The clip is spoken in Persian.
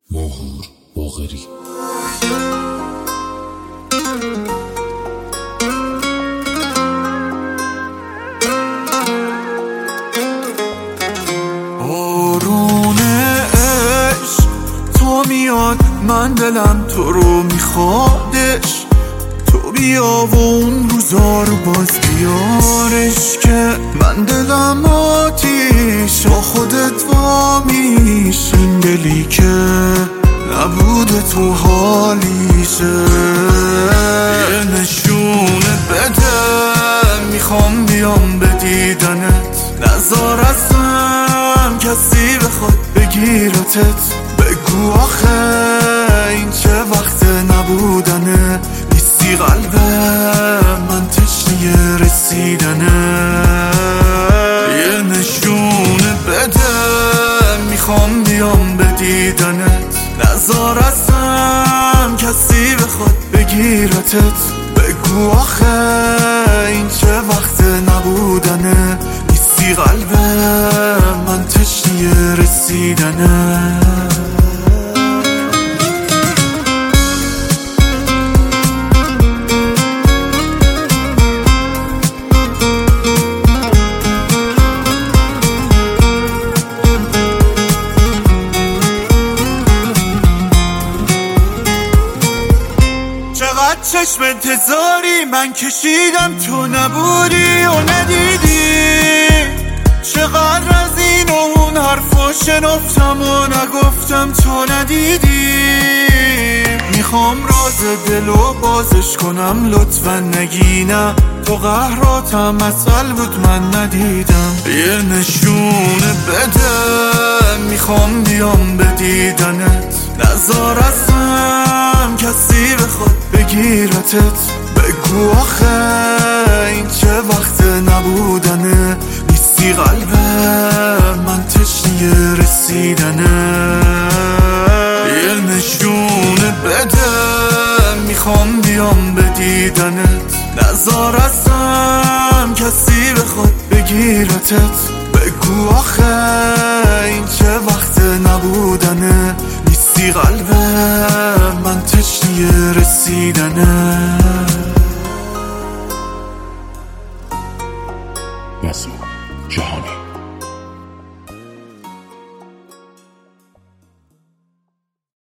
ماهور باقری. بارون عشق تو میاد، من دلم تو رو میخوادش. تو بیا و اون روزا رو باز بیارش، که من دلم آتیش با خودت وامیش. این دلی که نبوده تو حالیشه، یه نشونه بده، میخوام بیام به دیدنت. نذار ازم کسی بخواد بگیرتت. بگو آخه این چه وقت نبودنه، نیستی قلب من تشنه رسیدنه. یه نشونه بده، میخوام بیام به دیدنت. نذار ازم کسی بخواد بگیرتت. بگو آخه این چه وقت نبودنه، نیستی قلب من تشنه رسیدنه. چقدر چشم انتظاری من کشیدم، تو نبودی و ندیدی. چقدر از این و اون حرفا شنفتم و نگفتم، تو ندیدی. میخوام راز دلو بازش کنم، لطفا نگی نه. تو قهراتم اصل بود من ندیدم. یه نشونه بده، میخوام بیام به دیدنت. نذار ازم کسی بخواد بگیرتت. بگو آخه این چه وقت نبودنه، نیستی قلب من تشنه رسیدنه. یه نشونه بده، میخوام بیام به دیدنت. نذار ازم کسی بخواد بگیرتت. بگو آخه این چه وقت نبودنه، نیستی قلب من تشنه رسیدنه.